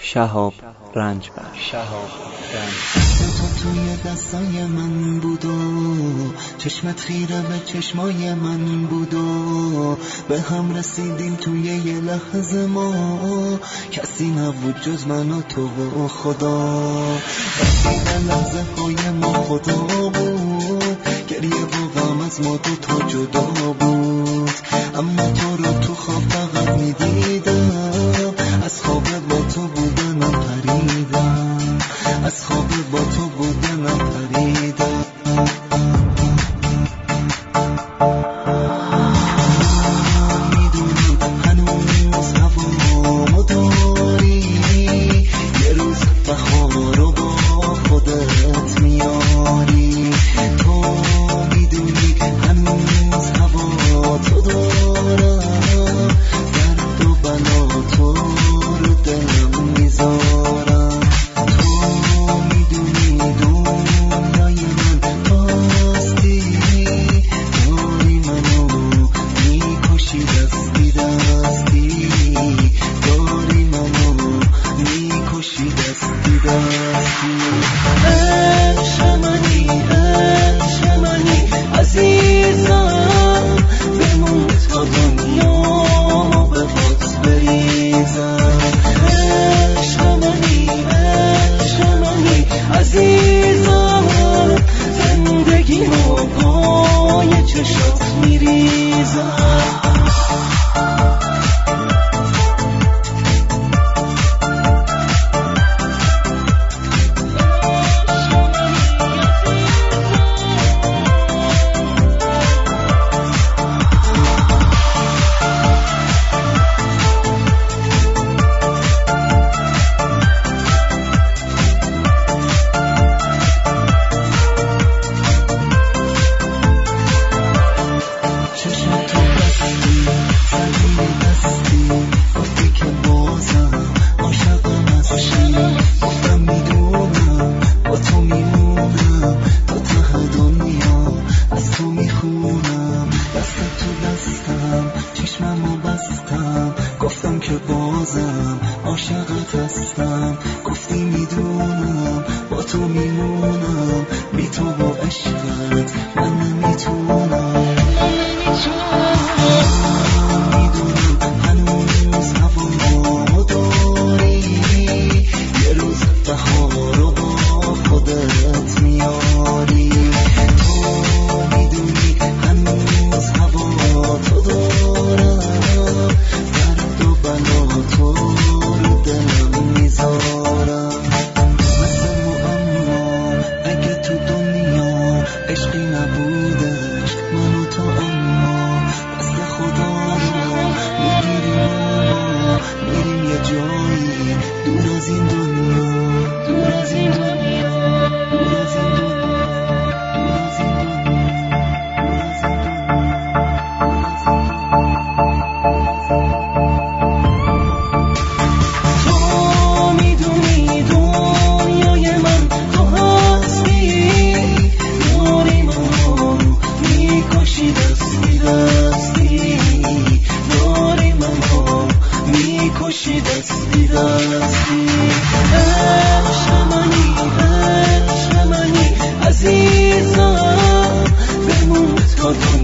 شهاب رنجبر. تو توی دستای من بود و چشمت خیره به چشمای من بود و به هم رسیدیم توی یه لحظه ما، کسی نبود جز من و تو و خدا. وقتی لحظه های ما خدا بود، گریه و غم از ما دو تا جدا بود، اما تو رو تو خواب فقط میدیدم، از خواب با تو بودنم پریدم، از خواب با تو بودنم پریدم. میدونی هنوز هوامو داری، یه روز بهار رو با خودت میاری. تو میدونی هنوز هوا تو دارم، درد و بلا تو رو دلم میذارم. تو میدونی دنیای من پاستی، داری منو میکشی دستی دستی، داری منو میکشی دستی دستی. عشق منی عزیزم، بمون تا دنیا به خود بریزم. عشق منی عزیزم، زندگی رو پای چشات میریزم. چشممو بستم، گفتم که بازم عاشقت هستم، گفتی میدونم با تو میمونم، بی تو با عشقت من نمیتونم. میدونم هنوز هوامو داری، یه روز بهار رو با خودت میاری. تو میدونی هنوز هوا تو دارم، درد و بلا تو رو دلم میذارم. مثل معما اگه تو دنیا عشقی نبودش من و تو، اما دست خدا رو میریم یه جایی دور از این دنیا، دور از این دنیا، دور از این دنیا، دور از این دنیا، دور از این دنیا. تو میدونی دنیای من تو هستی، داری منو میکشی دستی دستی، داری منو میکشی دستی دستی. عشق منی عزیزم، بمون تا